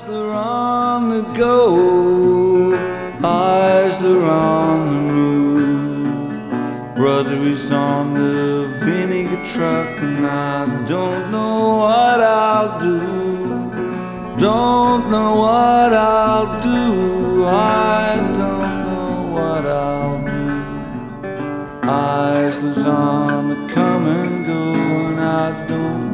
are on the go, eyes are on the move. Brother is on the vinegar truck, and I don't know what I'll do. Don't know what I'll do. I don't know what I'll do. Eyes on the come and go, and I don't